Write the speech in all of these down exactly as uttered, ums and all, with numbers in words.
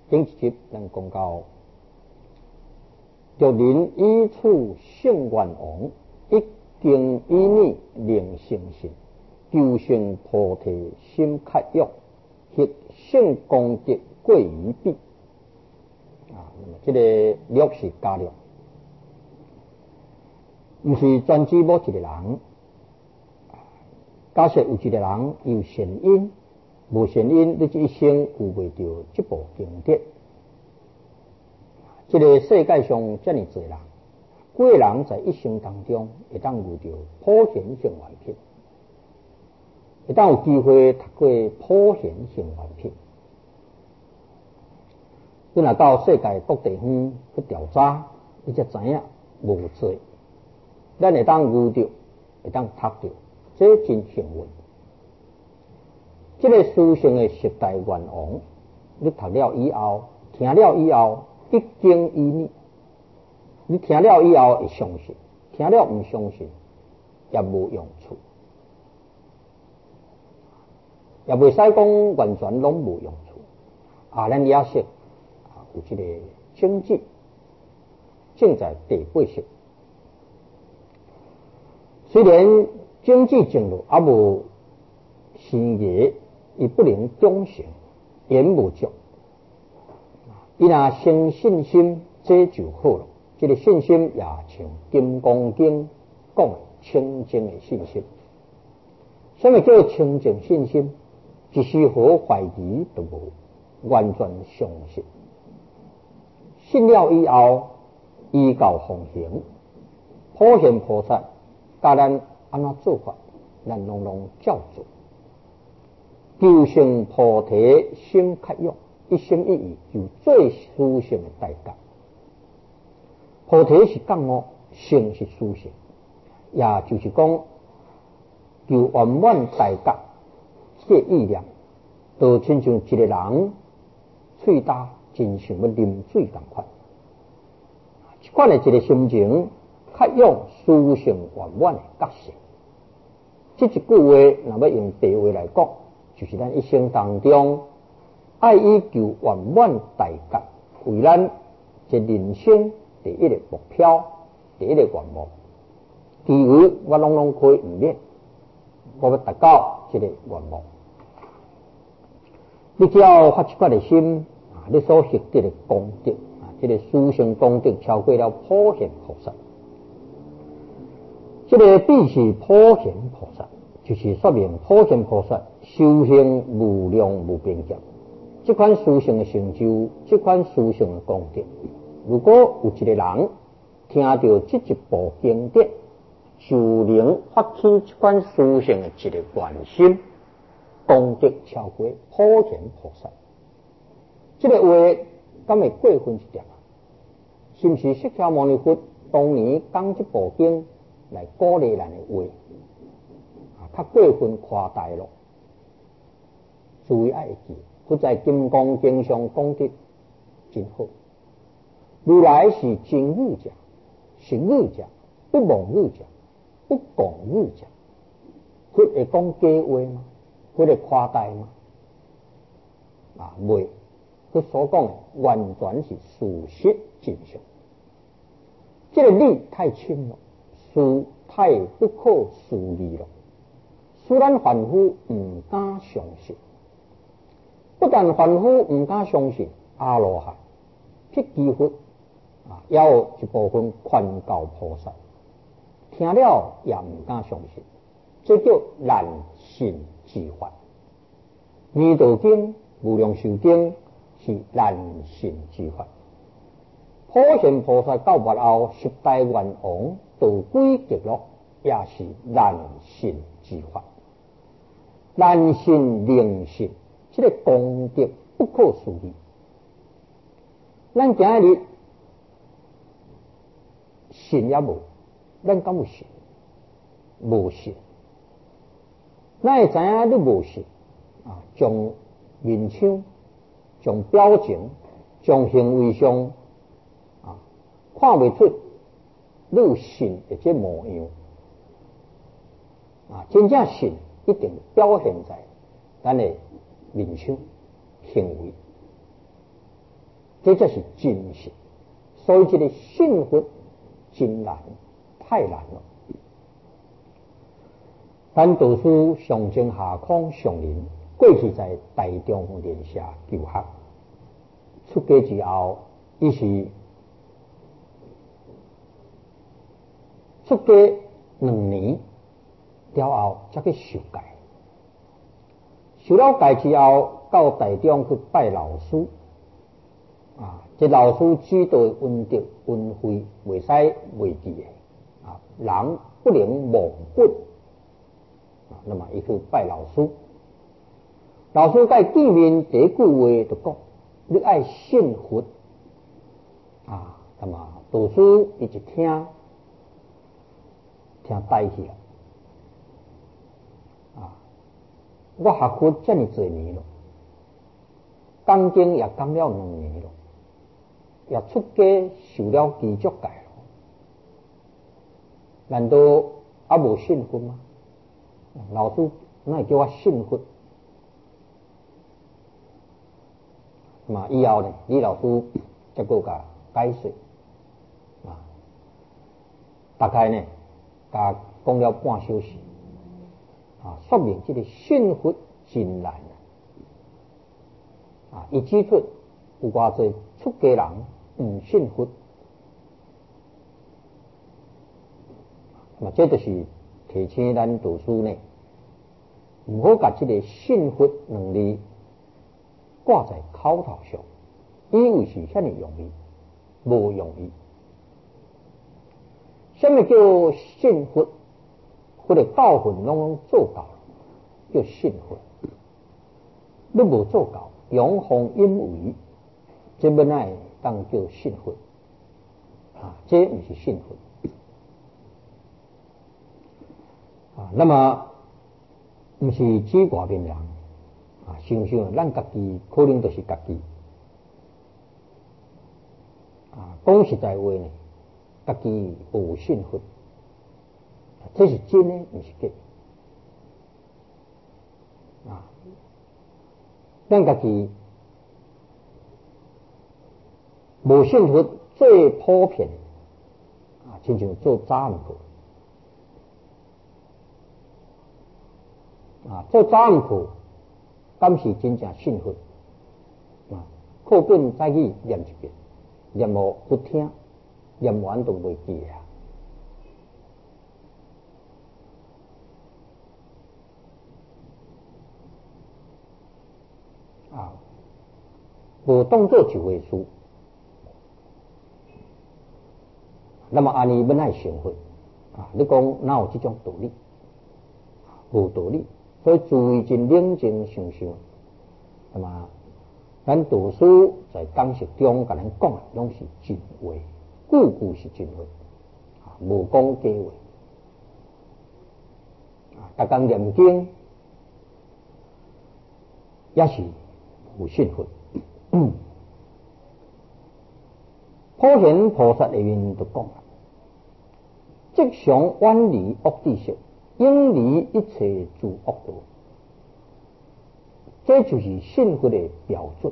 顶一集咱讲到，若人以处圣愿王，一经以念令成神，求成菩提心契约，迄圣功德贵于彼。啊，那么这个略是加略，毋是专指某一个人。假设有一个人有善因，无善因，你这一生有袂到这部经典。这个世界上这么多人，几个人在一生当中会当遇到普贤行愿品，会当有机会读过普贤行愿品。你若到世界各地方去调查，你才知影无多，咱会当遇到，会当读到，这真幸运。这个书生的十大愿王，你读了以后，听了以后，一经以念，你听了以后会相信，听了唔相信也无用处，也袂使讲完全拢无用处。啊，咱也说啊，有这个经济正在第八识，虽然经济正路也无生业，伊不能忠诚，言无足。伊若生信心，这就好了。这个信心也像《金刚经》讲的清净的信心。什么叫清净信心？一丝毫怀疑都无，完全相信。信了以后，依教奉行，普贤菩萨教咱安怎做法，咱拢拢照做。求成菩提心契约，一心一意就最殊胜的代价。菩提是觉悟，成是殊胜，也就是讲，求圆满代价，这个意念，就亲像一个人喙焦，真想要啉水同款。这款的一个心情，较用殊胜圆满的觉性。这一句话，若要用白话来讲，就是咱一生当中爱以求圆满代价，为咱这人生第一个目标，第一个愿望。其余我拢拢可以唔免，我要达到这个愿望。你只要发这款的心啊，你所获得的功德啊，这个殊胜功德超过了普贤菩萨。这个必是普贤菩萨，就是说明普贤菩萨修行无量无边界。这款殊胜的成就，这款殊胜的功德，如果有一个人听到这一部经典，就能发起这款殊胜的一个愿心，功德超过普贤菩萨。这个话敢会过分一点啊？是不是释迦牟尼佛当年讲这部经来鼓励咱的话啊？较过分夸大了，注意爱记。佛在《金刚经》上讲得真好，如来是真语者，是语者，不妄语者，不讲语者。佛会讲假话吗？佛会夸大吗？啊，袂。佛所讲的完全是事实真相。这个理太轻了，事太不可思议了，使咱凡夫唔敢相信。不但凡夫唔敢相信，阿罗汉、辟支佛啊，也有一部分劝告菩萨，听了也唔敢相信，这叫难信之法。弥陀经、无量寿经是难信之法。普贤菩萨到末后十大愿王道归极乐，也是难信之法。难信令信。这个功德不可思议，咱今日信也无，咱敢有信？无信，咱会知影你无信啊？从面相、从表情、从行为上啊，看袂出你有信的这模样啊！真正信一定表现在咱的面相、行为。 这才是真实。所以这个信佛真难，太难了。咱读书上经下空上人，过去在台中联社求学，出家之后，伊是出家两年了后，才去受戒。受了戒之后，到台中去拜老师。啊，这老师指导温德温慧，袂使袂记的啊，人不能忘本啊。那么伊去拜老师，老师在见面第一句话就讲：你爱信佛啊。那么读书伊就听听呆去了啊。我学佛这么多年了，讲经也讲了两年了。也出家受了基足戒了，难道还无信佛吗？老师那叫我信佛。嘛以后呢，李老师再个甲解释啊，大概呢，甲讲了半小时啊，说明这个信佛真难啊！伊指出有偌济出家人唔信佛，那么这就是提醒咱读书呢，唔好把这个信佛两字挂在口头上，以为是遐尼容易，无容易。什么叫信佛？或者教训拢拢做到了，叫信佛。你无做到，阳奉阴违，这本来当叫信佛啊，这不是信佛啊。那么不是指外面人啊，想想咱家己可能就是家己啊。讲实在话呢，家己无信佛，这是真的，不是假啊。咱家己无信佛最普遍啊，亲像做早午课啊，做早午课，敢是真正信佛啊？课本再去念一遍，念无不听，念完都袂记啊。啊，无当作一回事。那么安尼要爱成佛啊？你讲哪有这种道理？无道理。所以自为真冷静想想，那么咱读书在讲述中甲咱讲的拢是真话，句句是真话啊，无讲假话啊。逐工念经也是有信佛。嗯，普贤菩萨里面就讲了，即常远离恶知识，应离一切诸恶道，这就是信佛的标准。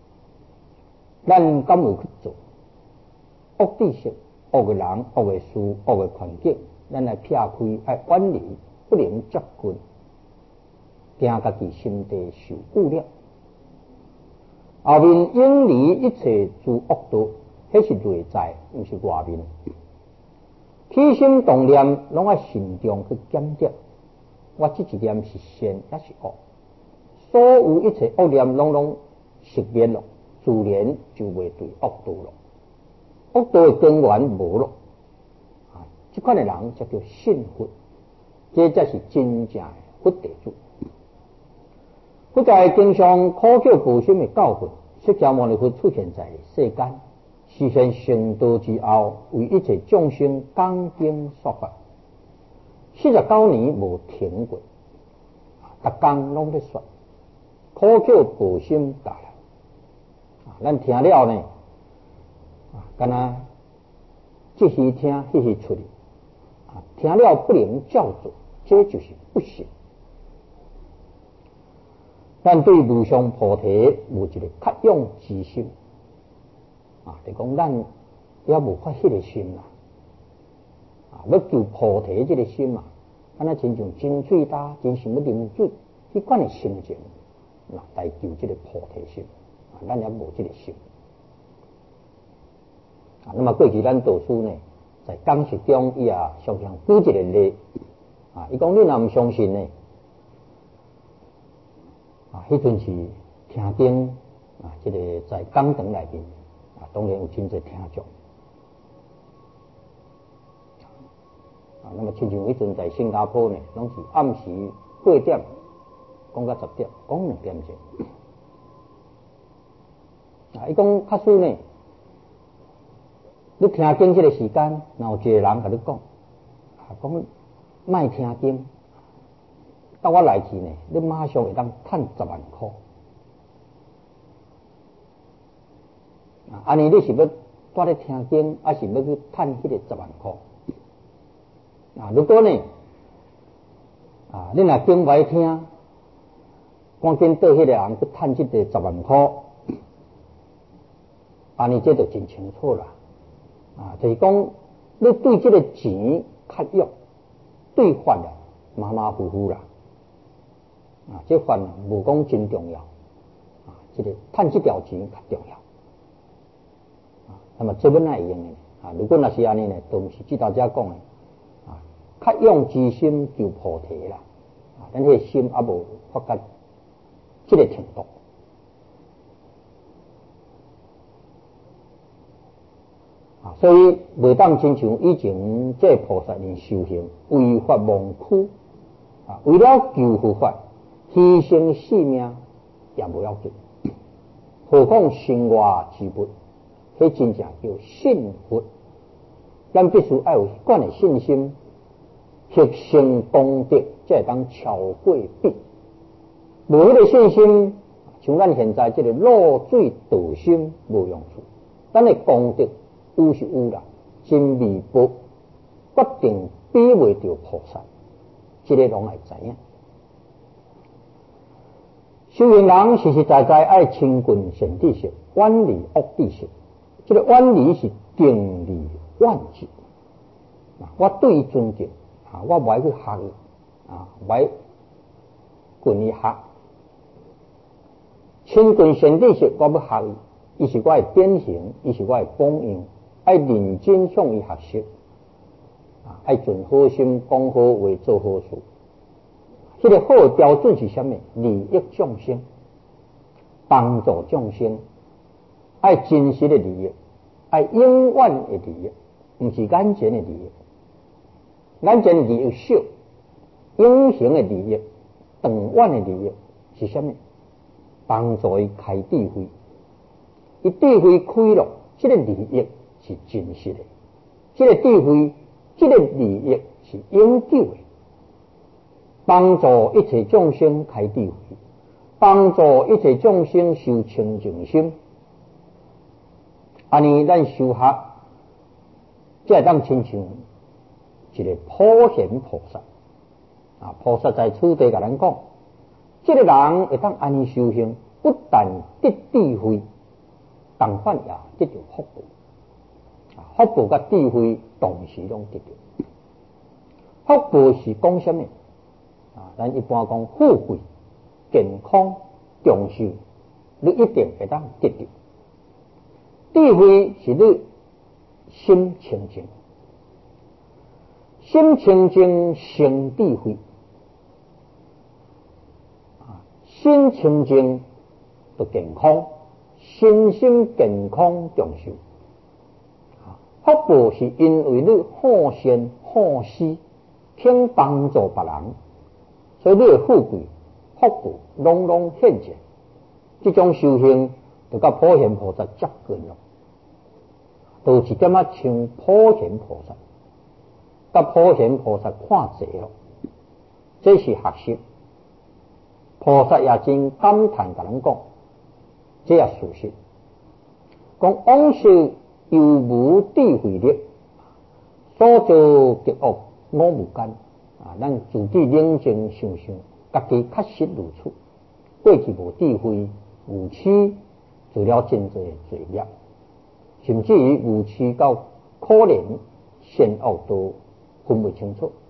咱敢有去做恶知识、恶的人、恶的事、恶的环境，咱来撇开，爱远离，不能接近，惊家己心地受苦了。后面应离一切诸恶道，迄是内在，不是外面。起心动念拢爱慎重去检点，我这一念是善还是恶？所有一切恶念拢拢熄灭了，自然就袂对恶道了。恶道的根源无了啊！这款的人才叫信佛，这才是真正的佛地主。佛在经上苦救菩心的教训，释迦牟尼佛出现在世间，实现成道之后，为一切众生讲经说法，四十九年无停过，逐工拢在说苦救菩心教啊，咱听了呢，啊，敢若这时听，迄时出去啊，听了不能照做，这就是不行。咱对无上菩提有一个渴仰之心啊，就讲咱也无发迄个心啦，啊，要求菩提这个心嘛，敢若亲像真水大，真想要啉水，迄款的心情，那来求这个菩提心，啊，咱也无这个心。啊，那么过去咱导师呢，在讲述中伊也常常举一个例，啊，伊讲你若毋相信呢，啊，迄阵是听经啊，这个在讲堂内面啊，当然有真侪听众。啊，那么亲像迄阵在新加坡呢，拢是暗时八点讲到十点，讲两点钟。啊，伊讲较输呢。你听经这个时间，然后一个人甲你讲，啊，讲卖听经，到我来去呢，你马上会当赚十万块。啊，安尼你是要带咧听经，还是要去赚迄个十万块？啊，如果呢，啊，你若经歹听，赶紧倒迄个人去赚即个十万块，安尼这就真清楚啦。啊，就是讲，你对这个钱较用，对法啊马马虎虎啦。啊，这法无讲真重要，啊，这个赚这条钱较重要。啊，那么这本哪会用的？啊，如果若是安尼呢，都毋是即大家讲的。啊，较用之心求菩提啦。啊，咱迄个心还无发觉这个程度。啊，所以袂当亲像以前这菩萨人修行，为法忘躯，啊，为了求佛法，牺牲性命也无要紧，何况生活之物，迄真正叫信佛。咱必须要有迄款的信心，牺牲功德，才会当超过彼。无迄个信心，像咱现在这个落水道心无用处，咱的功德。有是有啦，真微薄，决定比袂着菩萨，这个拢会知影。修行人实实在在爱清净善知识，远离恶知识。这个远离是定离万智。啊，我对伊尊敬啊，我袂去学伊啊，袂跟伊学。清净善知识，我要学伊，伊是我的典型，伊是我的榜样。爱认真向伊学习，啊，爱存好心，讲好话，做好事。这个好的标准是什么？利益众生，帮助众生，爱真实的利益，爱永远的利益，不是眼前的利益。眼前的利益少，永恒的利益，长远的利益是什么？帮助伊开智慧，伊智慧开了，这个利益。是真实的，这个智慧，这个利益是永久的，帮助一切众生开智慧，帮助一切众生修清净心。安尼咱修学，才会当亲像一个普贤菩萨。啊，菩萨在此地甲咱讲，这个人会当安尼修行，不但得智慧，同款也得到福报。福报甲智慧同时拢得到。福报是讲什么？啊，咱一般讲富贵、健康、长寿，你一定会当得到。智慧是你心清净，心清净生智慧。啊，心清净就健康，身心健康长寿。福报是因为你好善好施，肯帮助别人，所以你的富贵、福报拢拢现前。这种修行就甲普贤菩萨接近了，都是点啊像普贤菩萨，甲普贤菩萨看济了。这是学习，菩萨也真感叹甲咱讲，这也事实。讲往事。又无智慧力，所造极恶我无间啊！咱自己冷静想想，家己确实如此。过去无智慧，无耻，做了真侪罪孽。 甚至于无耻到可怜善恶都分不清楚。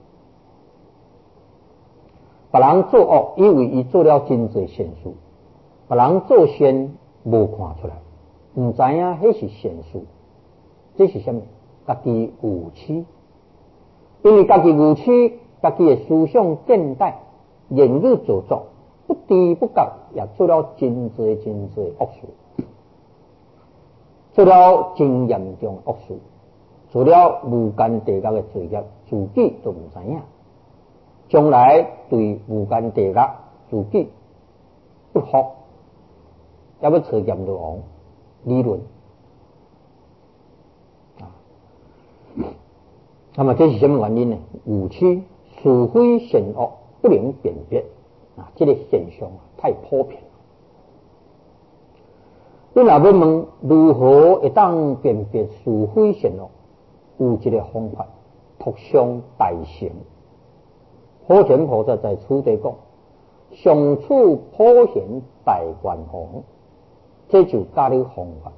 别人做恶，以为伊做了真侪善事；别人做善，无看出来，唔知影迄是善事。这是什么？家己无耻，因为家己无耻，家己的思想见带，言语做作，不知不觉也做了真侪真侪恶事，做了真严重的恶事，做了无间地狱的罪业，自己都唔知影。将来对无间地狱自己不服，也要找阎罗王理论。啊，那么这是什么原因呢？无耻、是非善恶不能辨别啊，这个现象太普遍了。你若要问如何会当辨别是非善恶，有一个方法，托上大乘。普贤菩萨在此地讲，上处普贤大愿王，这就教你方法。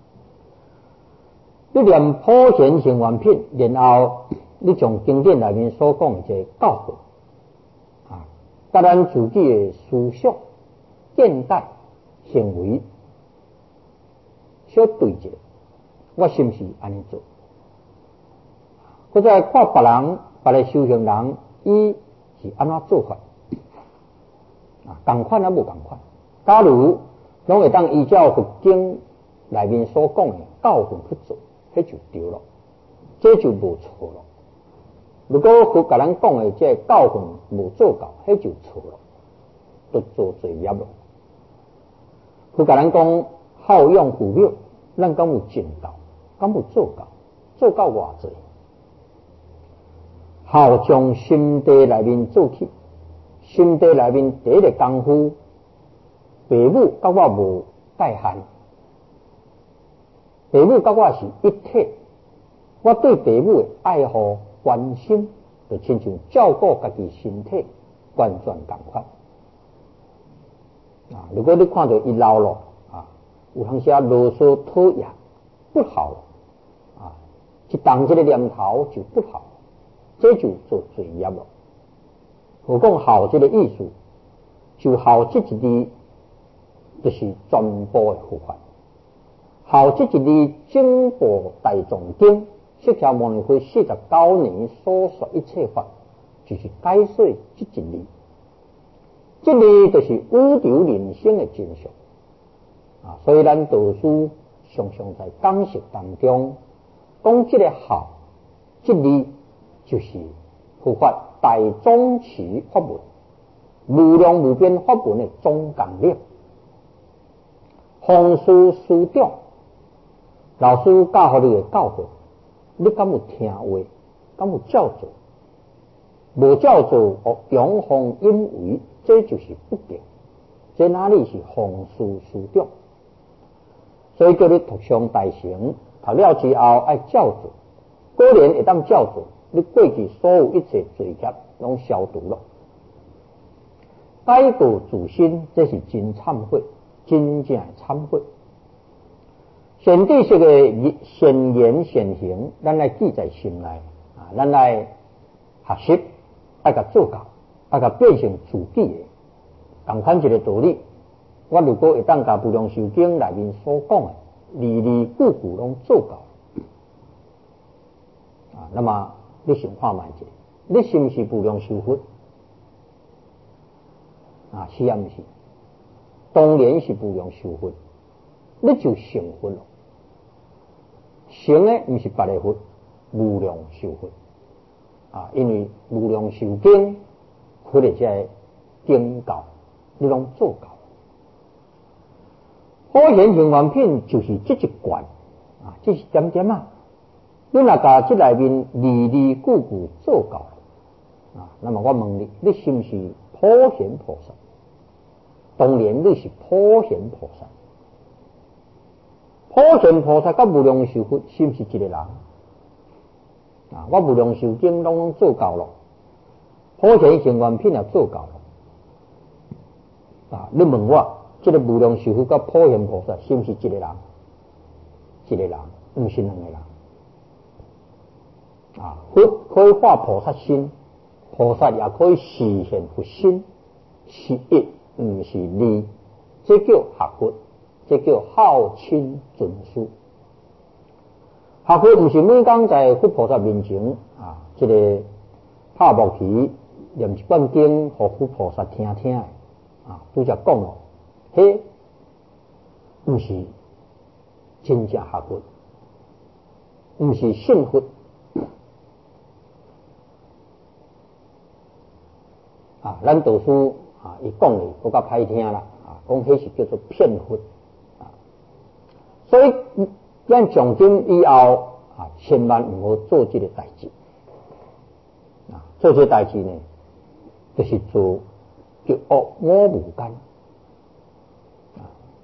你念普贤行愿品，然后你从经典内面所讲的这个教训啊，甲咱自己的思想、见带、行为小对一下，我是不是安尼做？或者看别人、别个修行人，伊是安怎做法？啊，同款啊，无同款。假如拢会当依照佛经内面所讲的教训去做，迄就对了，这就无错了。如果佛甲咱讲的这教训无做到，迄就错了，都做罪业了。佛甲咱讲好养父母，咱敢有尽到？敢有做到？做到偌济？好从心地内面做起，心地内面第一个功夫，父母甲我无界限，父母甲我是一体，我对父母的爱护关心，就亲像照顾家己身体，完全同款。啊，如果你看到伊老了啊，有当时啰嗦讨厌，不好啊，一动这个念头就不好。这就做罪业了。我讲好这个意思，就好这一字，就是全部的佛法。好这一字，经部大藏经，释迦牟尼佛四十九年所说一切法，就是解说这一字。这字就是宇宙人生的真相啊！所以咱道师常常在讲释当中讲这个好这字。就是佛法大总持法门，无量无边法门的总纲领。方师师长，老师教予你的教训，你敢有听话？敢有照做？无照做，哦，阳奉阴违，这就是不对。这哪里是方师师长？所以叫你读上大乘，读了之后爱照做，果然会当照做。你过去所有一切罪业拢消除了，改过自新，这是真忏悔，真正的忏悔。善知识的善言善行，咱来记在心内啊，咱来学习，爱甲做到，爱甲变成自己的。同款一个道理，我如果会当甲无量寿经内面所讲的，字字句句拢做到啊，那么。你想看卖者，你是不是无量寿佛？啊，是啊，不是？当然是无量寿佛，你就成佛了。成的不是别个佛，无量寿佛啊，因为无量寿经或者这经教，你拢做到。普贤行愿品就是这一关啊，这是点点啊。你若甲这内面字字句句做到了啊，那么我问你，你是不是普贤菩萨？当然你是普贤菩萨。普贤菩萨甲无量寿佛是不是一个人？啊，我无量寿经拢拢做到了，普贤行愿品也做到了啊。你问我，这个无量寿佛甲普贤菩萨是不是一个人？一个人。 不是两个人。啊，佛可以化菩萨心，菩萨也可以实现佛心，是一，不是二，这叫合佛，这叫好亲尊师。合佛不是每讲在佛菩萨面前啊，这个拍木旗念一本经，互佛菩萨听听的啊，拄则讲咯，迄不是真正合佛，不是信佛。啊，咱道师啊，伊讲的搁较歹听啦，啊，讲迄是叫做骗佛啊。所以咱从今以后啊，千万唔好做这个代志啊，做这个代志呢，就是做叫恶我无间啊。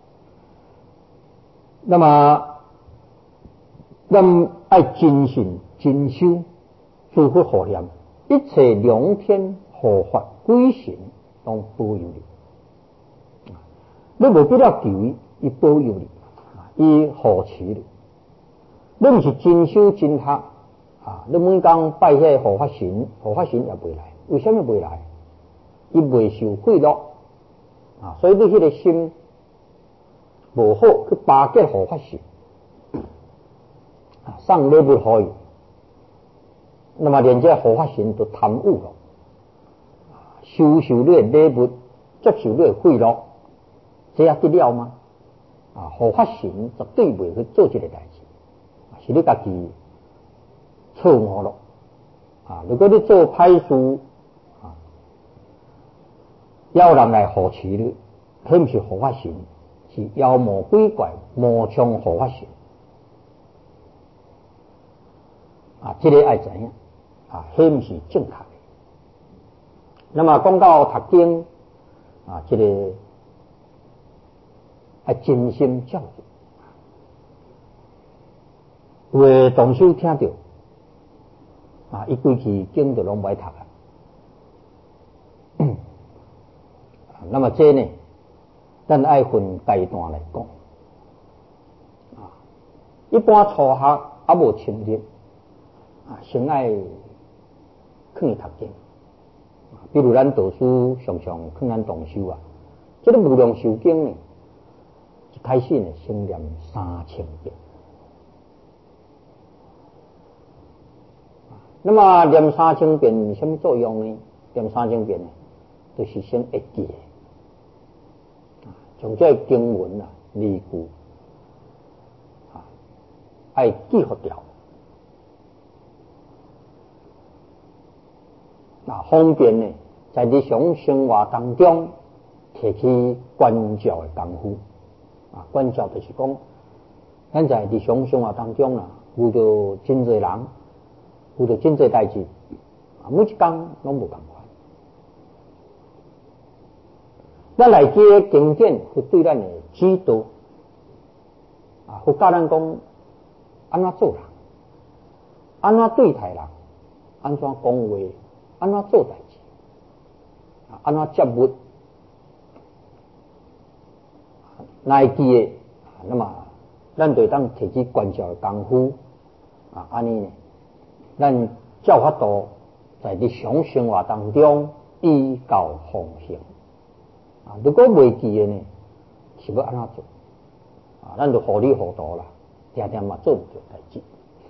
那么，咱爱真信真修，诸佛护念，一切良天护法。鬼神拢保佑你，你无必要求伊，伊保佑你，伊护持你。你毋是真修真学啊！你每工拜迄护法神，护法神也袂来，为什么袂来？伊未受贿赂啊！所以你迄个心无好，去巴结护法神啊，送礼物互伊，那么连这护法神都贪污了。收受你的礼物，接受你的贿赂，这样得了吗？啊，护法神绝对袂去做这个代志，是你家己错误咯。啊，如果你做歹事，啊，要人来护持你，迄毋是护法神，是妖魔鬼怪魔障护法神。啊，这个爱知影，啊，迄毋是正确。那么讲到读经啊，这个爱真心教育，有的同修听到啊，伊规期经就拢歹读啊。那么这呢，咱爱分阶段来讲啊。一般初学还无深入啊，先爱肯去读经。比如咱道师常常劝咱同修啊，这个无量寿经呢，一开始呢先念三千遍。那么念三千遍有什么作用呢？念三千遍呢，就是先会记的，从这经文啊、字句啊，爱记好掉。那方便呢，在日常生活当中提起管教的功夫啊，管教就是讲，咱在日常生活当中啊，遇到真侪人，遇到真侪代志啊，每一工拢无共款。咱来记的经典，会对咱的指导啊，会教咱讲安怎做人，安怎对待人，安怎讲话。安怎做代志？啊，安怎接物？来记的，那么咱就当提起管教的功夫啊，安尼呢，咱照法度在日常生活当中依教奉行啊。如果未记的呢，是要安怎做？啊，咱就糊里糊涂啦，定定嘛做唔到代志。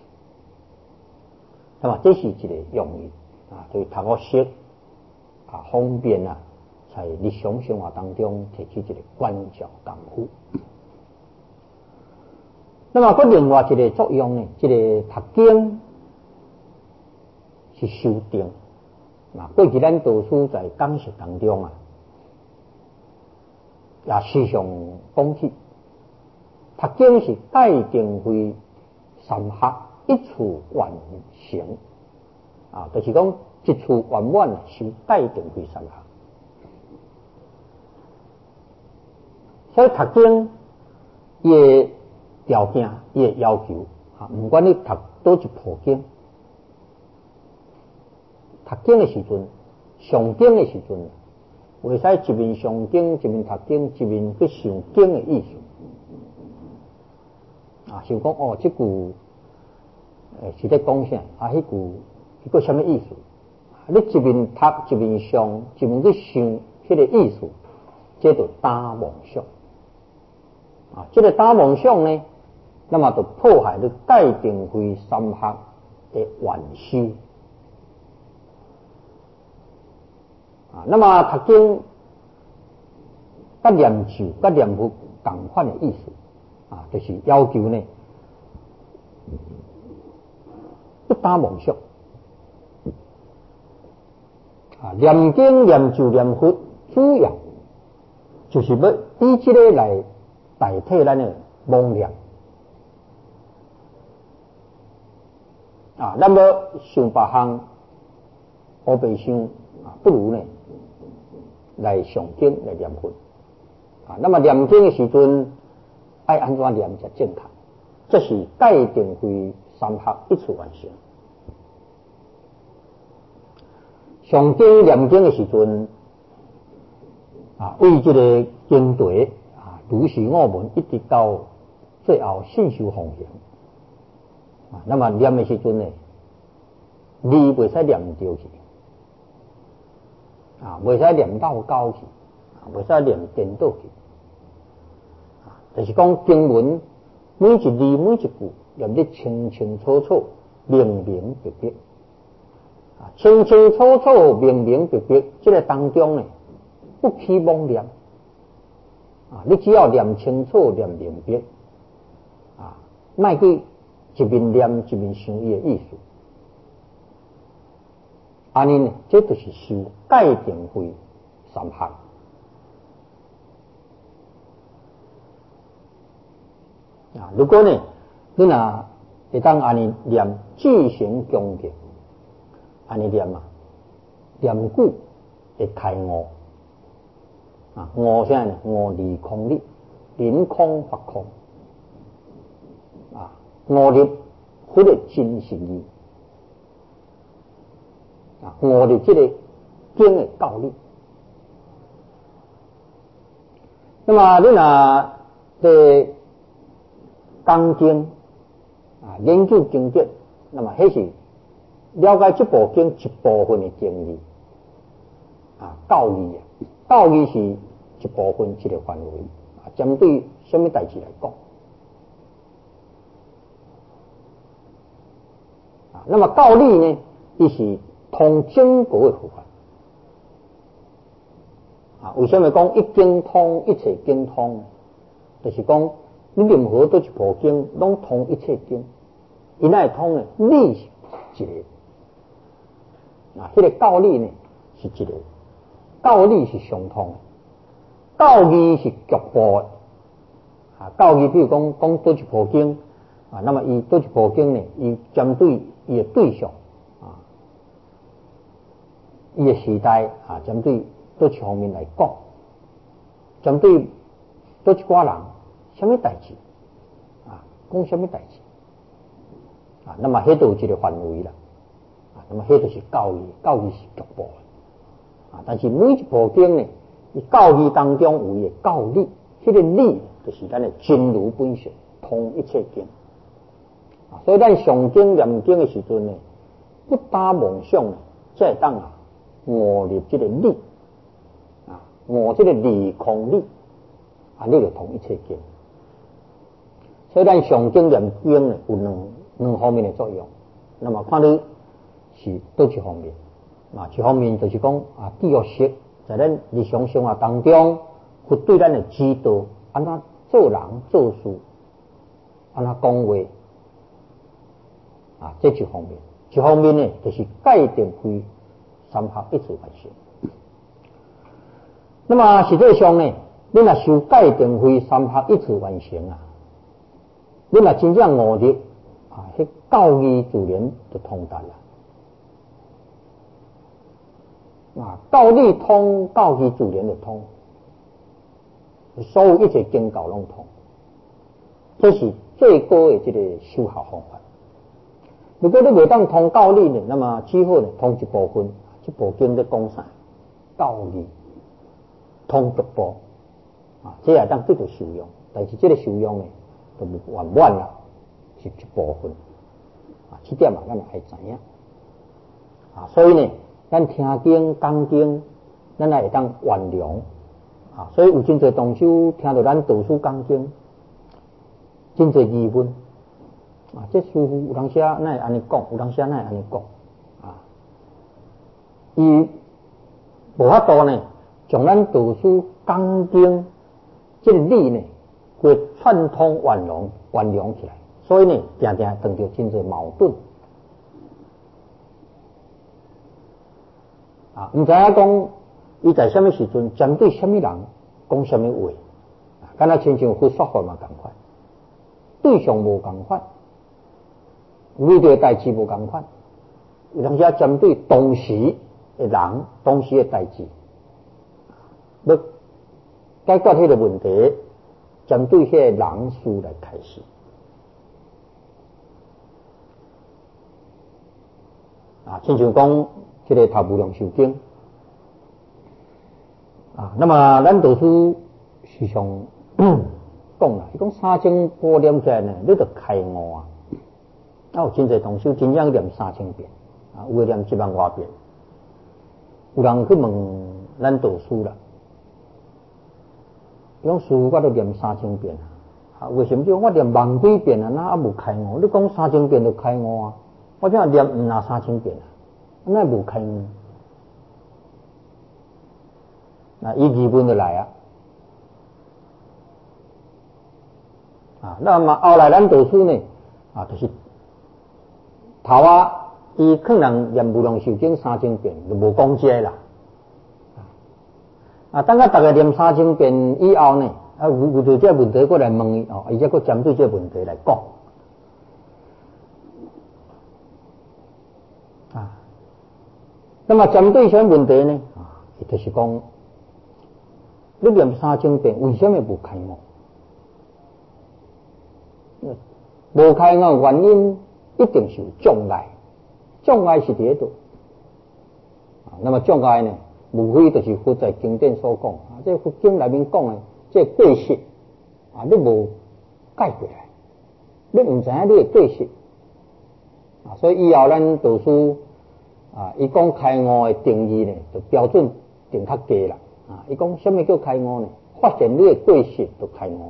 那么这是一个用意。啊，对读好识啊，方便啊，在日常生活当中提起一个管教功夫。那么，佮另外一个作用呢，这个读经是修定啊。过去咱道师在讲述当中啊，也时常讲起，读经是界定为三学，一处完成。啊，就是讲一处圆满是带定为三学，所以读经伊的条件、伊的要求啊，唔管你读多一部经，读经的时阵、上经的时阵，袂使一面上经、一面读经、一面去想经的意思啊，想讲哦，这句诶是在讲啥？啊，迄句迄个什么意思？你一面读一面想，一面去想迄个意思，这就打妄想。啊，这个打妄想呢，那么就破坏了界定为三学的元修。啊，那么读经甲念咒、甲念佛同款的意思，啊，就是要求呢不打妄想。啊，念经、念咒、念佛，主要就是要以这个来代替咱的妄念。啊，咱要想别项，我白想啊，不如呢来上经来念佛。啊，那么念经的时阵，爱安怎念才正确？这是界定为三学一次完成。上经念经的时阵，啊，为这个经题啊，如是我们一直到最后信受奉行。啊，那么念的时阵呢，你袂使念唔对去，啊，袂使念到高去，啊，袂使念颠倒去，啊，就是讲经文每一字每一句念得清清楚楚、明明白白。啊，清清楚楚、明明白白，这个当中呢，不起妄念。啊，你只要念清楚、念明白，啊，莫去一面念一面想伊的意思。安尼呢，这就是修界定为三学。啊，如果呢，你若会当安尼念至诚恭敬。安尼念啊，念久会开悟啊，悟啥呢？悟离空理，临空发空啊，悟入佛的真实义啊，悟入这个经的道理。那么你若在讲经啊，研究经典，那么迄是了解这部经一部分的经义啊，教义啊，教义是一部分一个范围啊，针对什么代志来讲啊？那么教理呢，伊是通整个的佛法啊。为什么讲一经通一切经通呢？就是讲你任何多一部经，拢通一切经，伊哪会通呢？理是一个。啊，迄、那个教理呢是一个，教理是相通的，教义是局部的。啊，教义比如讲讲多一部经啊，那么伊多一部经呢，伊针对伊的对象啊，伊的时代啊，针对多一方面来讲，针对多一寡人，什么代志啊，讲什么代志啊，那么迄都有一个范围啦。那么，迄就是教义，教义是局部的啊。但是每一部经呢，伊教义当中有伊的教理，迄、那个理就是咱的真如本性，通一切经啊。所以咱上经念经的时阵呢，不打妄想呢，才会当啊悟入这个理啊，悟这个理空理啊，你就通一切经。所以咱上经念经呢，有两两方面的作用。那么看你是多一方面啊，一方面就是讲啊，基础识在咱日常生活当中，会对咱的指导，安怎做人做事，安怎讲话啊，这一方面。一方面呢，就是界定为三学一次完成。那么实际上呢，你若修界定为三学一次完成啊，你若真正悟入啊，迄教义自然就通达啦。啊，道理通，教义自然就通，所有一切经教拢通，这是最高的这个修学方法。如果你未当通教理呢，那么只好呢通一部分，这部经在讲啥？教理通局部啊，这也当叫做受用，但是这个受用呢，就圆满啦， 是一部分啊，这点嘛，咱也爱知影啊。所以呢，咱听经讲经，咱也会当原谅啊。所以有真侪同修听到咱道师讲经，真侪疑问啊。这师父有当时啊，哪会安尼讲？有当时啊，哪会安尼讲啊？伊无法度呢，将咱道师讲经这个理呢，会串通圆融、圆融起来。所以呢，常常碰到真侪矛盾啊！唔知影讲伊在什么时阵针对什么人讲什么话，敢若亲像佛说法嘛共款，对象无共款，遇到代志无共款，有当时针对当时的人、当时的代志，要解决迄个问题，针对迄个人事来开始。啊，亲像讲这个《头无量寿经》啊，那么咱道师时常讲啦，伊讲三千波念起来呢，你就开悟啊！啊，有真侪同修真正念三千遍啊，有的念一万外遍。有人去问咱道师啦，伊讲师父我都念三千遍啊，为什么就我念万几遍啊，那还无开悟？你讲三千遍就开悟啊？我怎念唔拿三千遍啊？那无开悟。那伊疑问就来啊！啊，那么后来咱道师呢啊，就是头啊，伊可能念无量寿经三千遍就无讲这啦。啊，等下大家念三千遍以后呢，啊，有有着这问题过来问伊哦，伊才佫针对这问题来讲。啊，那么针对什么问题呢？啊，就是讲，你念三千遍，为什么无开悟？无开悟原因一定是有障碍，障碍是伫倒。啊，那么障碍呢，无非就是佛在经典所讲啊，这佛经内面讲的这过失啊，你无解决来，你唔知影你的过失。啊，所以以后咱道师啊，伊讲开悟的定义呢，就标准定较低啦。啊，伊讲什么叫开悟呢？发现你的过失就开悟。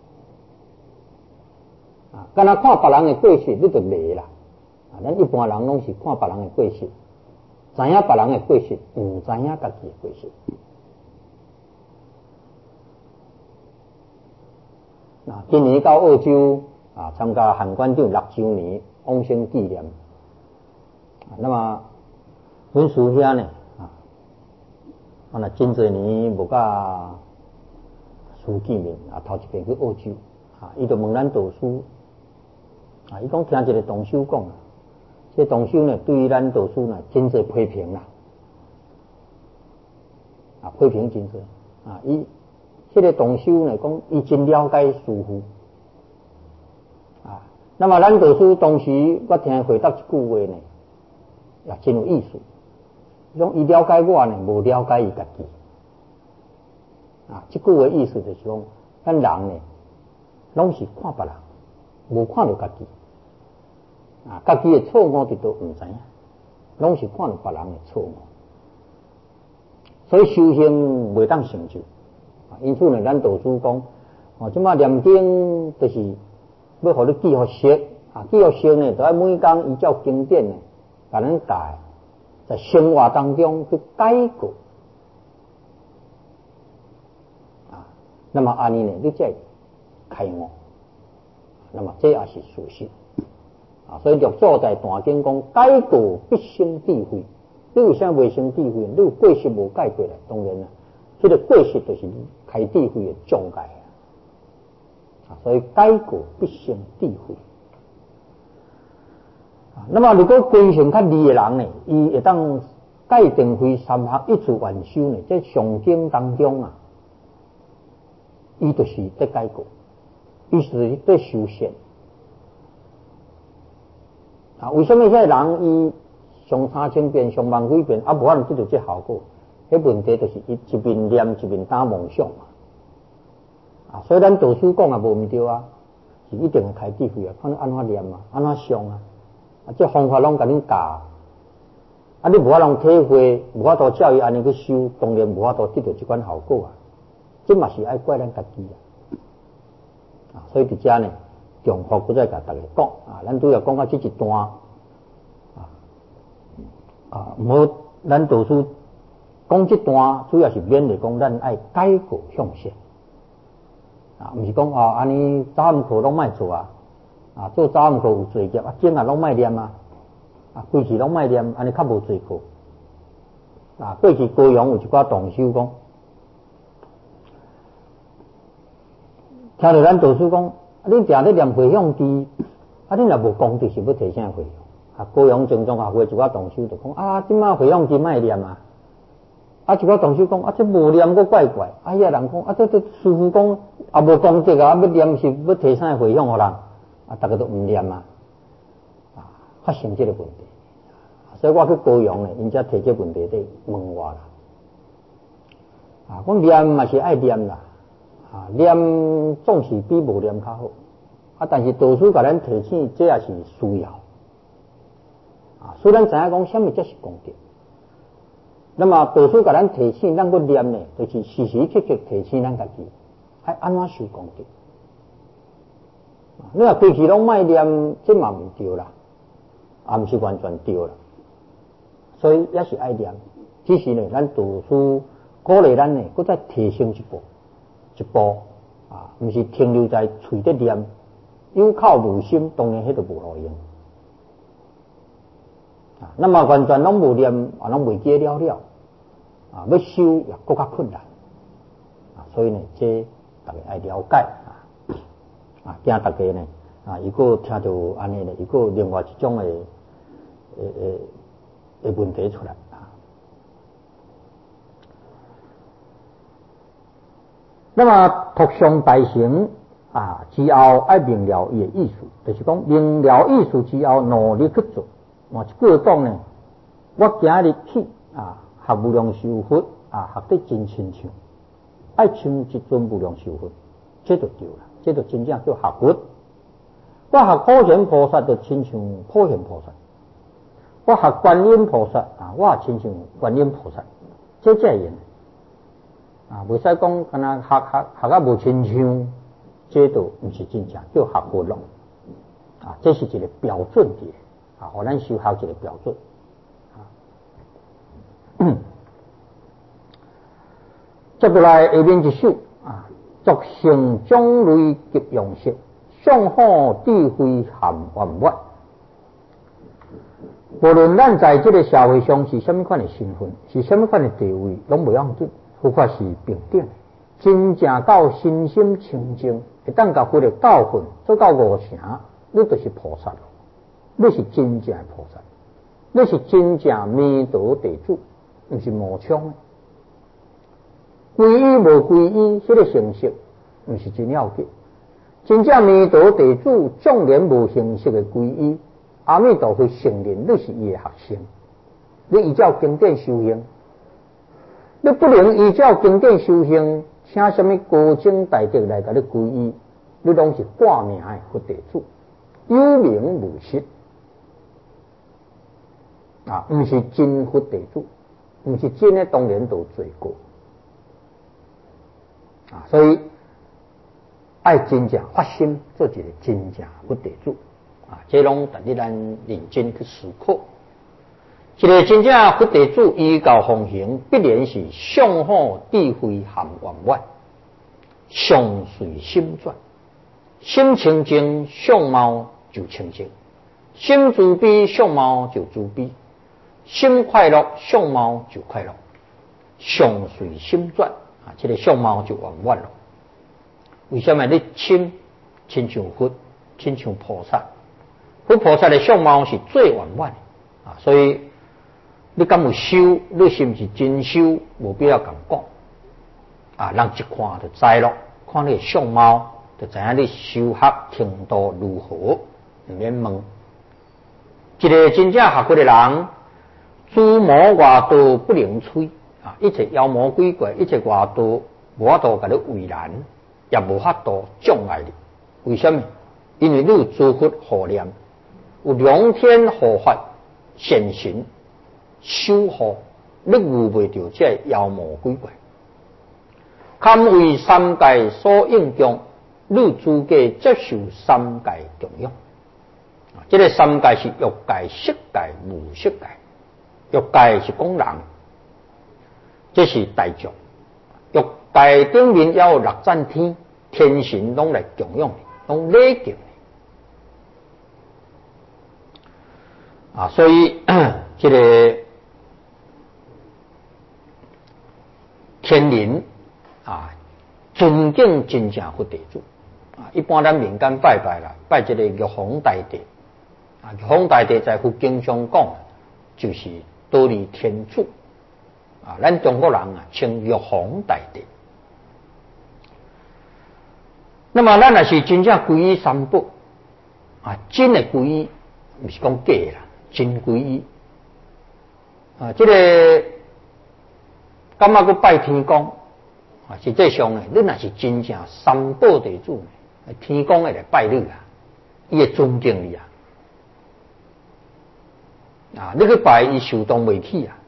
啊，敢若看别人的过失，你就迷啦。啊，咱一般人拢是看别人的过失，知影别人的过失，唔知影家己的过失。啊，今年到澳洲啊，参加韩馆长六周年往生纪念。啊，那么阮师兄呢啊，啊那真侪年无甲师见面啊，头一遍去澳洲啊，伊就问咱道师啊，伊讲听一个同修讲啊，这同修呢对于咱道师呢真侪批评啦，啊批评真侪啊，伊这个同修呢讲伊真了解师父啊，那么咱道师当时我听回答一句话呢。也真有意思，讲伊了解我呢，无了解伊家己。啊，这句话意思就是讲，咱人呢，拢是看别人，无看到家己。啊，家己的错误伫倒唔知影，拢是看到别人的错误。所以修行袂当成就。啊，因此呢，咱道师讲，哦，即马念经就是要互你记好识，啊，记好识呢，就要每工依照经典呢。把咱教在生活当中去解决啊，那么安尼呢，你才开悟，那么这也是事实啊。所以六祖在大经讲，解决必生智慧。你为啥未生智慧？你有过失无解决啦？当然啦，这个过失就是开智慧的障碍啊。所以解决必生智慧。那么，如果根性较利的人呢，伊会当戒定慧三学一次完修呢，在上经当中啊，伊就是在解决，伊是在修仙啊。为什么现在人伊上三千遍、上万几遍，啊，无可能得到这效果？迄问题就是伊一面念一面打妄想嘛。啊，所以咱道师讲也无毋对啊。 是一定会开智慧啊，看你安怎念啊，安怎想啊，啊，这方法拢甲恁教，啊，你无法通体会，无法度照伊安尼去修，当然无法度得到这款效果啊。这嘛是爱怪咱家己啊，啊，所以伫遮呢，重复搁再甲大家讲啊，咱拄要讲到这一段啊，啊，毋好咱读书讲这段，主要是勉励讲咱爱改过向善。啊，毋是讲哦，安尼早暗课拢莫做啊，啊，做早暗课有罪孽啊，经啊拢莫念啊，啊，规矩拢莫念，安尼较无罪过。啊，过去高阳有一寡同修讲，听到咱导师讲，啊，你定咧念回向偈，啊，你若无功德是要提啥回向？啊，高阳正宗学会一寡同修就讲，啊，即马回向偈莫念啊。啊！一个同修讲啊，这无念个怪怪。啊，遐人讲啊，这这师傅讲啊，无功德啊，要念是要提啥回向互人啊？大家都唔念啊，啊，发生这个问题。所以我去高阳呢，因才提这问题在问我啦。啊，我念嘛是爱念啦，啊，念总是比无念较好。啊，但是导师甲咱提醒，这也是需要。啊，虽然知影讲什么才是功德。那么导师甲咱提醒，咱个念呢，就是时时刻刻提醒咱家己，爱安怎修功德。你若规矩拢莫念，这嘛唔对啦，也毋是完全对啦。所以也是爱念，只是呢，咱导师鼓励咱呢，搁再提升一步，一步啊，毋是停留在嘴的念，有口无心，当然迄就无路用。啊，那么完全拢无念，啊，拢未记了了，啊，要修也更加困难，啊，所以呢，这大家爱了解啊，啊，惊大家呢，啊，如果听到安尼呢，如果另外一种的，诶诶诶问题出来啊，那么托上大成啊之后，爱明了伊的意思，就是讲明了意思之后，努力去做。我一句讲呢，我今日起啊，学无量寿佛啊，学得真亲像，爱像一尊无量寿佛，这就对了，这就真正叫学佛。我学普贤菩萨就亲像普贤菩萨，我学观音菩萨啊，我也亲像观音菩萨，这才用啊，袂使讲敢若学学学啊无亲像，这就毋是真正叫学佛咯啊，这是一个标准的。啊，互咱修学一个标准。啊，接过来下面一首啊，作成种类及样式，上好智慧含圆满。无论咱在这个社会上是什么款的身份，是什么款的地位，拢袂要紧，佛法是平等。真正到身心清净，会当甲佛的教训做到五成，你就是菩萨了。你是真正的菩萨，你是真正弥陀地主，毋是魔枪的。皈依无皈依，这个形式毋是真要紧。真正弥陀地主，纵然无形式的皈依，阿弥陀佛承认你是伊的学生，你依照经典修行，你不能依照经典修行，请什么高僧大德来甲你皈依，你拢是挂名的佛地主，有名无实。啊，毋是真佛地主，毋是真的，当然都罪过啊！所以爱真正发心做一个真正佛地主啊！这拢等你咱认真去思考。一个真正佛地主依教奉行，必然是上好智慧含圆满，上随心转，心清净，相貌就清净；心慈悲，相貌就慈悲。心快乐，相貌就快乐，相随心转啊！这个相貌就圆满了。为什么你亲亲像佛，亲像菩萨？佛菩萨的相貌是最圆满的啊！所以你敢有修？你是不是真修？无必要咁讲啊！人一看就知咯，看你的相貌就知影你修学程度如何，唔免问。一个真正学佛的人。诸魔外道不能摧啊！一切妖魔鬼怪，一切外道无法度甲你为难，也无法度障碍你。为什么？ 因为你有诸佛护念，有两天护法显神守护，你遇袂着这妖魔鬼怪。堪为三界所应供，你有资格接受三界供养。这个三界是欲界、色界、无色界。欲界是讲人，这是大众。欲界顶面也有六赞天，天神拢来供养，拢礼敬啊。所以这个天人啊，尊敬真正佛地主啊。一般咱民间拜拜啦，拜这个玉皇大帝啊。玉皇大帝在佛经上讲，就是倒立天主啊。咱中国人啊，称玉皇大帝。那么咱若是真正皈依三宝啊，真的皈依，不是讲假啦，真皈依啊。这个干嘛个拜天公啊？实际上呢，你若是真正三宝地主呢，天公会来拜你啊，伊会尊敬你啊。啊，你去拜伊受动袂起啊！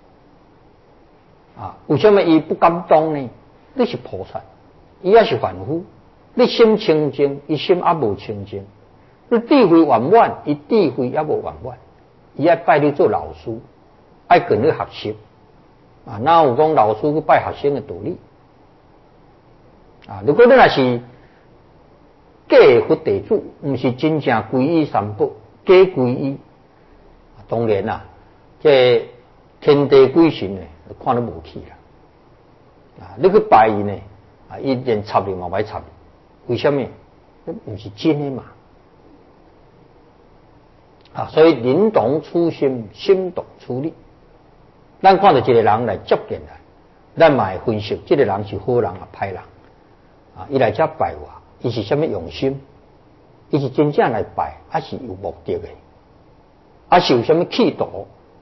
啊，为什么伊不敢当呢？你是菩萨，伊也是凡夫。你心清净，伊心也无清净。你智慧圆满，伊智慧也无圆满。伊爱拜你做老师，爱跟你学习。啊，哪有讲老师去拜学生的道理？啊，如果你若是假佛地主，毋是真正皈依三宝，假皈依。当然啦、啊，这天地鬼神呢，看得无起啦。啊，你去拜伊呢，啊，伊连插你嘛歹插你，为什么？那不是真的嘛？啊，所以人同初心，心同处理。咱看到一个人来接近来，咱嘛会分析，这个人是好人啊，歹人啊，伊来遮拜我，伊是什么用心？伊是真正来拜，还是有目的的？啊，是有什么企图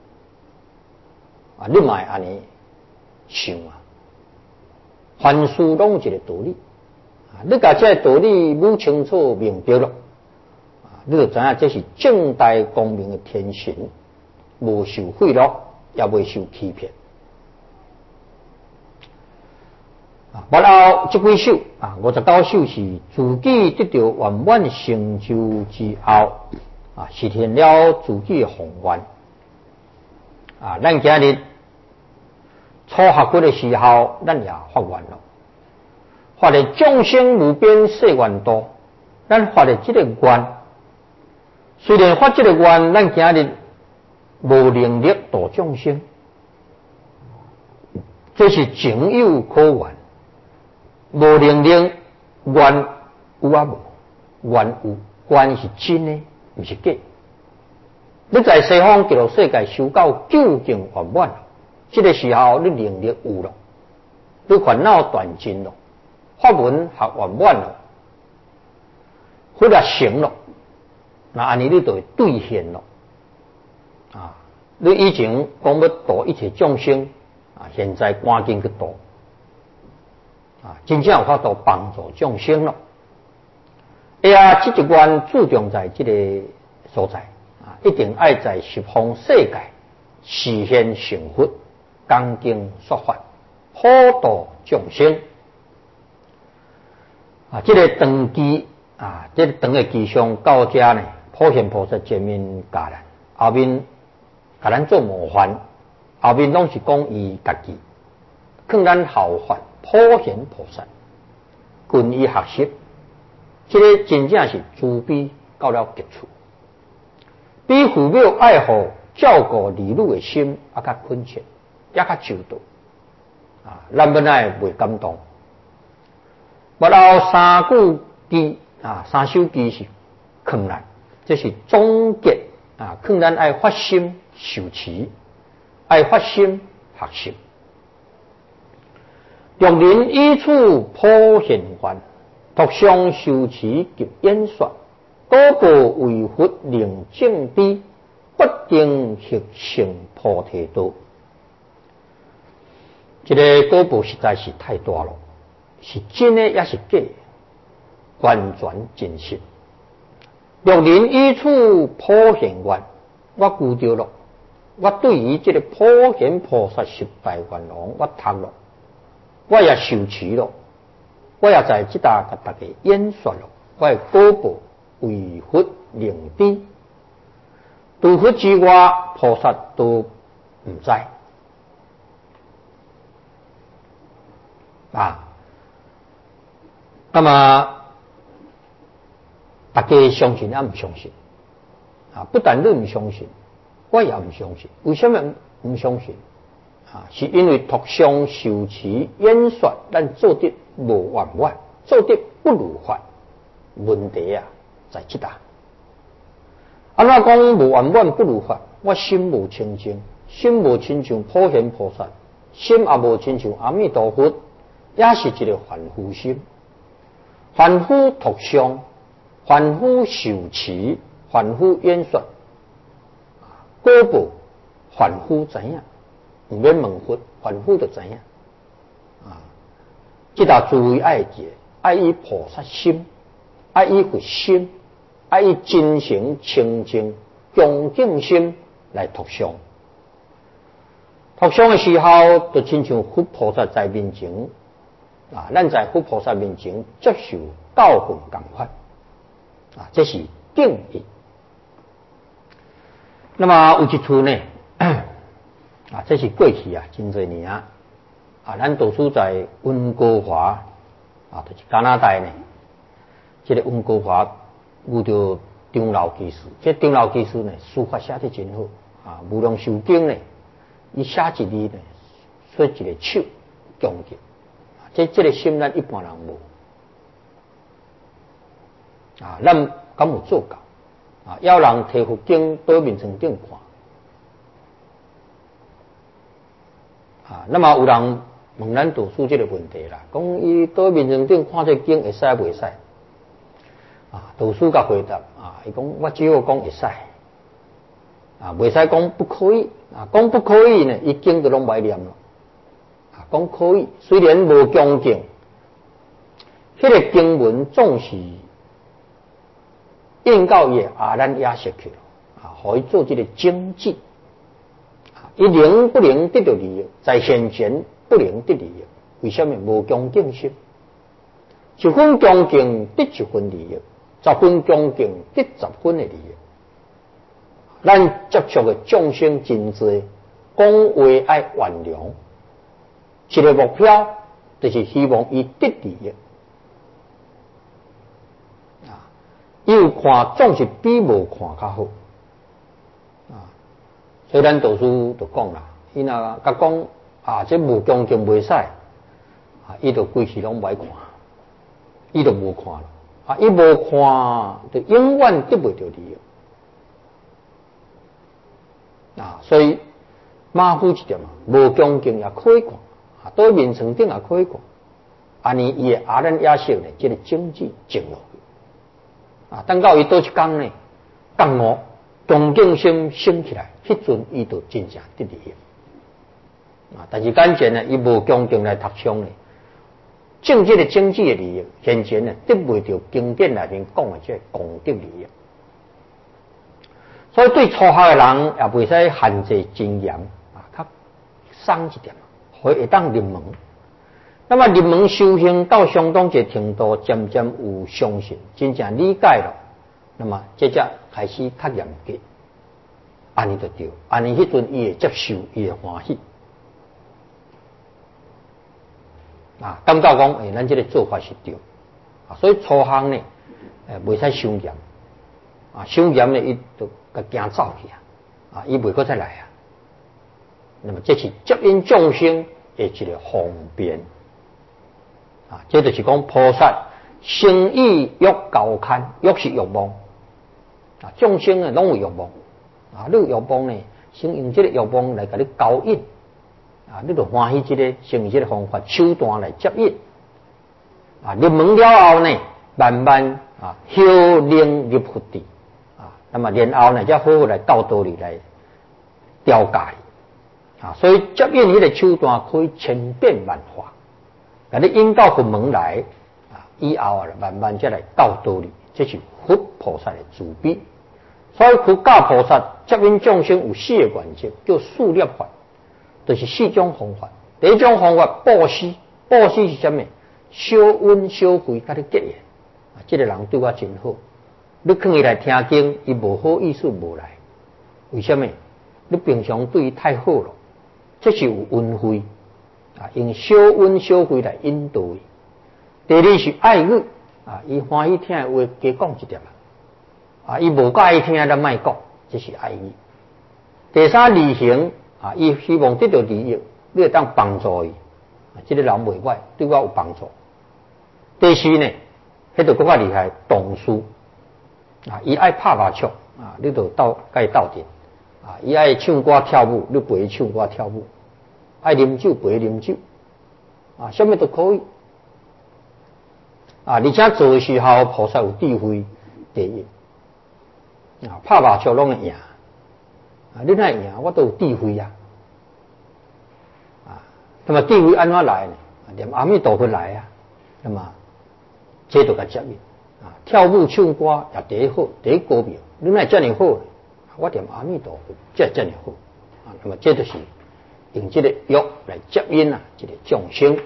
啊？你嘛会安尼想啊？凡事拢有一个道理啊！你把这个道理摸清楚明白了啊，你就知影这是正大光明的天神，无受贿赂，也未受欺骗啊。然后这几首啊，五十九首是自己得到圆满成就之后。啊，实现了自己的宏愿啊！咱今日初学佛的时候，咱也发愿了，发的众生无边誓愿多。咱发的这个愿，虽然发这个愿，咱今日无能力度众生，这是情有可原。无能力愿有啊无？愿有，愿是真的。不是假，你在西方极乐世界修到究竟圆满了，这个时候你能力有了，你烦恼断尽了，法门学圆满了，佛也成了，那安尼你就会兑现了啊！你以前讲要度一切众生啊，现在赶紧去度啊，真正有法度帮助众生了。哎呀，这一关注重在这个所在啊，一定爱在十方世界实现成佛，讲经说法，普度众生啊。这个长期啊，这个长的吉祥到这呢，普贤菩萨前面教咱，后面教咱做模范，后面拢是讲伊家己，劝咱效法普贤菩萨，均以学习。这个真正是慈悲到了极处，比父母爱护、照顾儿女的心还较恳切，也较周到啊！咱本来袂感动，然后三句偈啊，三首偈是劝咱，这是总结啊，劝咱爱发心受持，爱发心学习，若人依处普贤愿。独相修持及演说，多个为佛令正知，不定习成菩提道。这个果报实在是太大了，是真的也是假，完全真实若人依处普贤愿，我估着咯。我对于这个普贤菩萨十大愿望，我读咯，我也受持咯，我也在这搭给大家演说咯。我的果报为佛灵知，除佛之外，菩萨都唔知啊。那么大家相信也唔相信啊？不但你唔相信，我也唔相信。为什么唔相信啊？是因为读诵受持演说，咱做得无完满，做得不如法。问题啊，在这搭。安怎讲无完满不如法？我心无清净，心无亲像普贤菩萨，心也无亲像阿弥陀佛，也是一个凡夫心。凡夫读诵，凡夫受持，凡夫演说，果报凡夫知影，唔免问佛，凡夫就知影。啊，这搭诸位爱解，爱以菩萨心，爱以佛心，爱以真诚清净恭敬心来读诵。读诵的时候，就亲像佛菩萨在面前。啊，咱在佛菩萨面前接受教训同款，啊，这是定义。那么有一处呢，啊，这是过去啊，真多年啊，啊，咱读书在温哥华，啊，就是加拿大呢，这个温哥华遇到张老居士，这张老居士呢，书法写得真好，啊，无量寿经呢，伊写一字呢，说一个手强劲。这这个心咱一般人无啊，咱敢有做到啊？要人摕佛经倒面床顶看啊，那么有人问咱读书这个问题啦，讲伊倒面床顶看这经会使袂使啊？读书甲回答啊，伊讲我只好讲会使啊，袂使讲不可以啊，讲不可以呢，伊经就拢歹念咯。讲可以，虽然无恭敬，迄、那个经文总是印到伊阿咱压下去了啊，可以做这个经济啊，伊能不能得到利益，在现前不能得利益，为什么无恭敬心？一分恭敬得一分利益，十分恭敬得十分的利益。咱接触的众生真多，讲话爱圆良。一个目标就是希望伊得利益啊，有看总是比无看较好啊。所以咱读书就讲啦，伊若甲讲啊，这无恭敬袂使啊，伊就规世拢歹看，伊就无看了啊，伊无看就永远得袂到利益啊。所以马虎一点啊，无恭敬也可以看。倒面床顶也可以看，安尼伊的阿兰亚色呢，这个经济静落去啊。等到伊倒一天呢，觉悟恭敬心升起来，迄阵伊就真正得利益啊。但是眼前呢，伊无恭敬来读诵呢，正这个经济的利益，现前呢得袂到经典内面讲的这个功德利益。所以对初学的人也袂使限制真严啊，较松一点。会当入门，那么入门修行到相当一个程度，渐渐有相信，真正理解了，那么这才开始较严格，安尼就对，安尼迄阵伊会接受，伊会欢喜啊。感觉讲，诶，咱这个做法是对啊，所以初行呢，诶，袂使伤严啊，伤严呢，伊就甲惊走去啊，啊，伊袂搁再来啊。那么这是接引众生的一个方便啊，这就是讲菩萨生意欲高堪，欲是欲望啊，众生呢拢有欲望啊，你有欲望呢，先用这个欲望来给你勾引啊，你就欢喜这个，先用这个方法手段来接引啊，入门了后呢，慢慢啊，修灵入佛地啊，那么然后呢，再好好来教导你来调教你。啊，所以接引迄个手段可以千变万化，把你引到佛门来啊，以后啊，慢慢再来教导你， 这是佛菩萨的慈悲。所以佛教菩萨接引众生有四个原则，叫四摄法，就是四种方法。第一种方法布施，布施是什么？小恩小惠，甲你结缘。啊，这个人对我真好，你劝伊来听经，伊无好意思无来，为什么？你平常对伊太好了，这是有恩惠啊，用小恩小惠来引导伊。第二是爱语啊，伊欢喜听的话加讲一点啊，伊无介意听咱莫讲，这是爱语。第三利行啊，伊希望得到利益，你会当帮助伊啊，这个人袂歹，对我有帮助。第四呢，迄就更加厉害，动书啊，伊爱拍麻将啊，你就斗甲伊斗阵啊，伊爱唱歌跳舞，你陪伊唱歌跳舞，爱啉酒陪伊啉酒啊，什么都可以啊，而且做的时候菩萨有智慧第一啊，拍麻将拢会赢啊，你哪赢？我都有智慧啊啊，那么智慧安怎来呢？连阿弥陀佛来啊，那么这就甲接引啊，跳舞唱歌也第一好，第一高明，你哪这么好？我念阿弥陀佛，这这么好啊，那么这就是用这个药来接引啊，这个众生。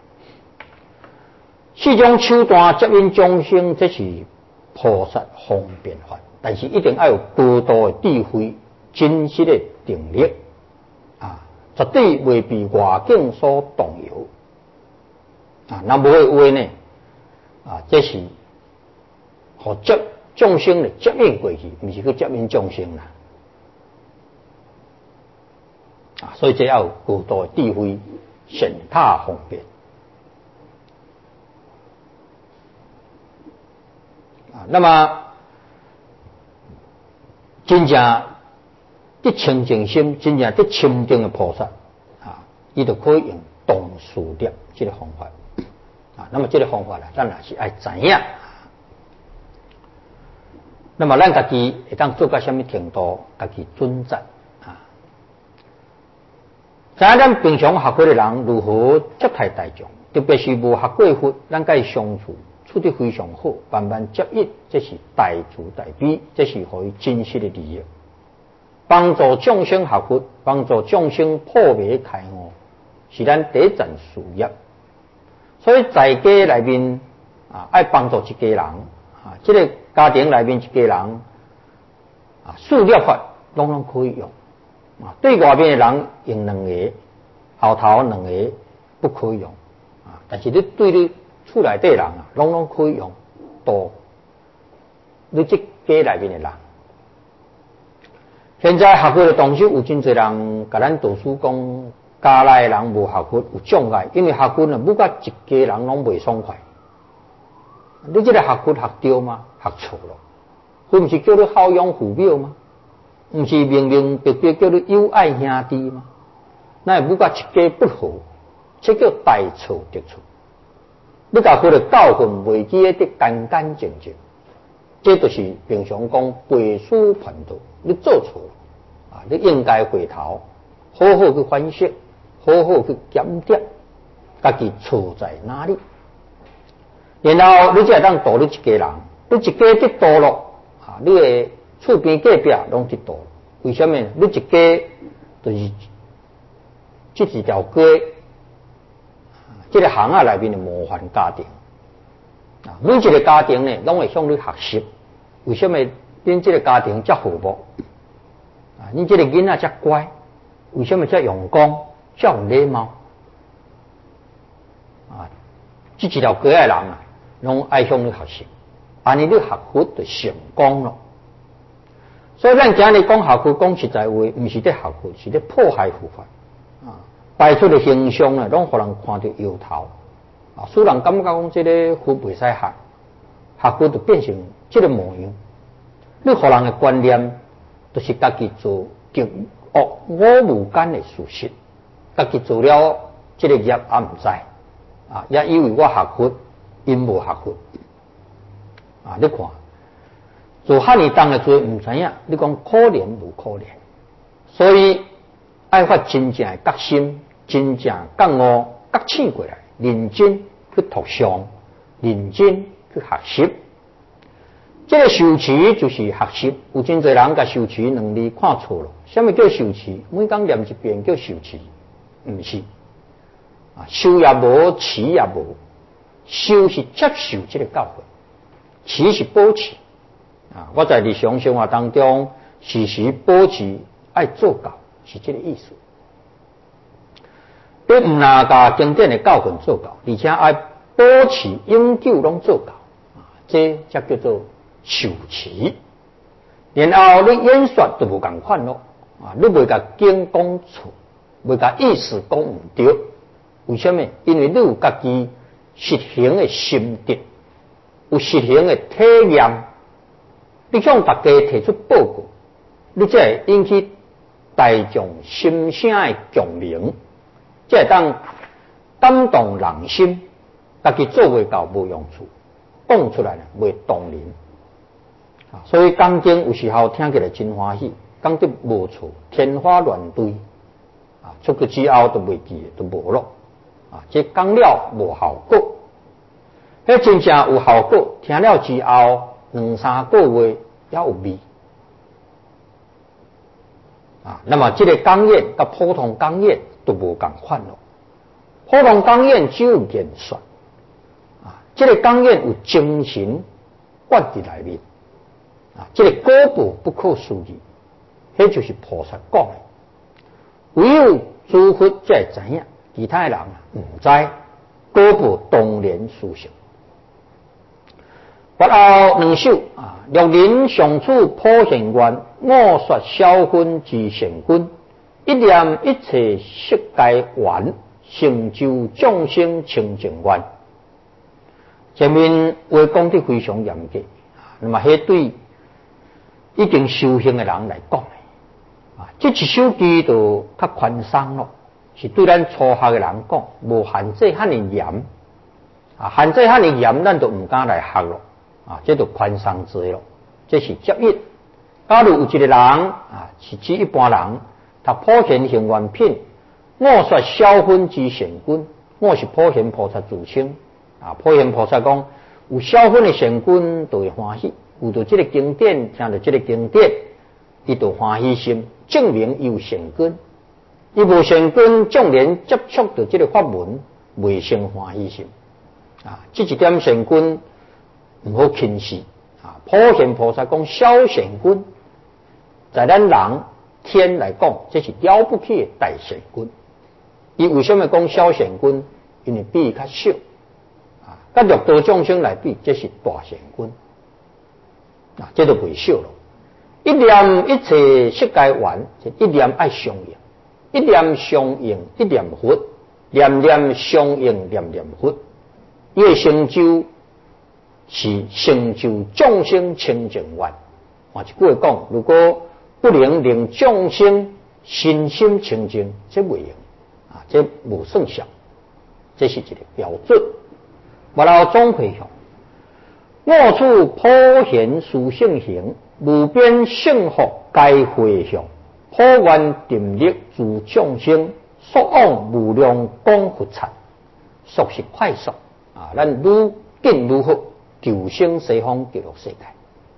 四种手段接引众生，这是菩萨方便法，但是一定要有高度的智慧、真实的定力啊，绝对未被外境所动摇啊。那无的话呢啊，这是互接众生的接引过去，不是去接引众生啦啊。所以这要有高度的智慧、显他方便。那么真正得清净心，真正得清净的菩萨啊，伊就可以用动数念这个方法啊。那么这个方法呢，咱也是爱知影。那么咱家己会当做到什么程度，家己准则啊。知影咱平常学佛的人如何接待大众，特别是无学过佛，咱甲伊相处。处得非常好，慢慢接引，这是大慈大悲，这是可以真实的利益，帮助众生学佛，帮助众生破迷开悟，是咱第一站事业。所以在家内面啊，爱帮助一家人啊，这个家庭内面一家人啊，四摄法拢拢可以用啊。对外面的人用两个，后头两个不可以用啊。但是你对你厝内底人啊，拢拢可以用多，你即家内面的人。现在学佛的同时，有真侪人甲咱读书讲，家内的人无学佛有障碍，因为学佛呢，不甲一家人拢袂爽快。你这个学佛学对吗？学错了，佢唔是叫你孝养父母吗？唔是明明白白叫你友爱兄弟吗？那不甲一家不和，这叫大错特错。你甲佢哋教训袂记得干干净净，这就是平常讲背书叛道。你做错了啊，你应该回头好好去反省，好好去检点，家己错在哪里。然后你才当度你一家人，你一家得度了啊，你的厝边隔壁拢得度。为什么？你一家就是这一条街。这个行业内面的模范家庭啊，每一个家庭呢，拢会向你学习。为什么恁这个家庭这和睦啊？恁这个囡仔这乖，为什么这用功、这有礼貌啊？这一条街的人啊，拢爱向你学习，安尼你学佛就成功了。所以咱今日讲学佛，讲实在话，不是在学佛，是在破坏佛法啊。摆出的形象呢，拢互人看到摇头啊，使人感觉讲这个佛袂使学，学佛就变成这个模样。你互人的观念，就是家己做极恶五无间的事实，家己做了这个业也唔知啊，也以为我学佛，因无学佛啊。你看做汉尼当的做唔知影，你讲可怜无可怜，所以爱发真正的决心。真正觉悟觉醒过来，认真去读诵，认真去学习。 这个受持就是学习，有真侪人甲受持能力看错了。什么叫受持？每讲念一遍叫受持，唔是啊，修也无，持也无。修是接受这个教诲，持是保持啊。我在日常生活当中时时保持爱做教，是这个意思。你唔拿甲经典的教训做教，而且爱保持永久拢做教啊，这才叫做受持。然后你演说都无共款咯啊，你袂甲经讲错，袂甲意思讲唔对，为什么？因为你有家己实行的心得，有实行的体验，你向大家提出报告，你才会引起大众心声的共鸣，才会当感动人心。家己做袂到无用处，讲出来呢袂动人。啊，所以讲经有时候听起来真欢喜，讲得无错，天花乱坠，啊，出去之后都袂记，都无咯。啊，这讲了无效果，迄真正有效果，听了之后两三个月也有味。啊，那么这个讲演甲普通讲演都无共款咯。普通讲演只有言说，啊，这个讲演有精神灌伫内面，啊，这个果报不可思议，迄就是菩萨讲的，唯有诸佛才会知影。其他人唔知，果报当然殊胜。佛后两首啊，六人相处普贤愿，我说小分之善君，一念一切悉皆圆，成就众生清净愿。前面话讲得非常严格，那么迄对已经修行的人来讲啊，这一首诗就较宽松咯。是对咱初学的人讲，无限制遐尼严啊，限制遐尼严，咱就唔敢来学咯啊，这就宽松济咯，这是接引。假如有一个人啊，是指一般人，他普贤行愿品，我说小分之善君，我是普贤菩萨自称啊，普贤菩萨讲有小分的善君就会欢喜，有到这个经典，听到这个经典，伊就欢喜心，证明伊有善根。伊无善根，纵然接触到这个法门，未生欢喜心啊！这一点善根唔好轻视啊！普贤菩萨讲小善根，在咱人天来讲，这是了不起的大善根。伊为什么讲小善根？因为比伊较小啊，甲六道众生来比，这是大善根啊！这都未小咯。一念一切悉皆圆，一念爱相应。一念相应，一念佛；念念相应，念念佛。伊的成就是成就众生清净愿。换一句话讲，如果不能令众生身心清净，这未用啊，这无算数，这是一个标准。我老总回向，我处普贤殊胜行，无边幸福该回向。普愿定力助众生，速往无量光佛刹，速是快速啊！咱愈紧愈好，求生西方极乐世界。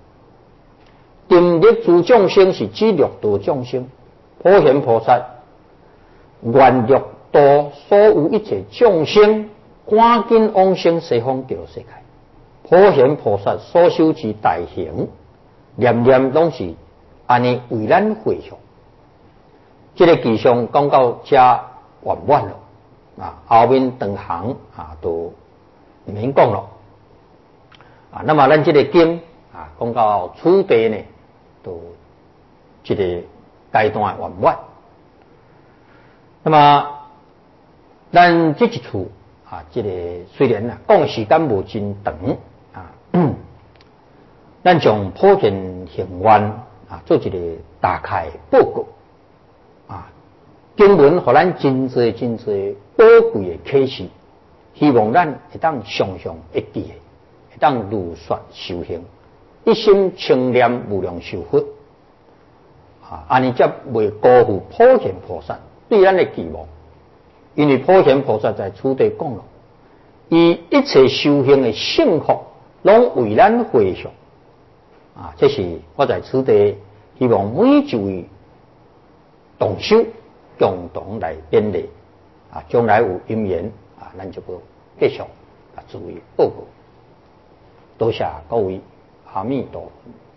定力助众生是指六道众生，普贤菩萨愿六道所有一切众生，赶紧往生西方极乐世界。普贤菩萨所修之大行，念念拢是安尼为咱回向。这个技上讲到这圆满了啊，后面长行啊都唔免讲了啊。那么咱这个经啊讲到此地呢，都这个阶段圆满。那么咱这一处啊，这个虽然啊讲时间无真长啊，咱从普贤行愿啊做一个大概报告。啊，经文互咱真侪真侪宝贵的启示，希望咱会当常常会记的，会当如说修行，一心清念无量寿佛，啊，安尼才未辜负普贤菩萨对咱的期望。因为普贤菩萨在此地讲了，伊一切修行的幸福，拢为咱回向， 啊，这是我在此地希望每一位同修共同来勉励啊，将来有因缘啊，咱就要继续啊，注意报告。多谢各位，阿弥陀佛。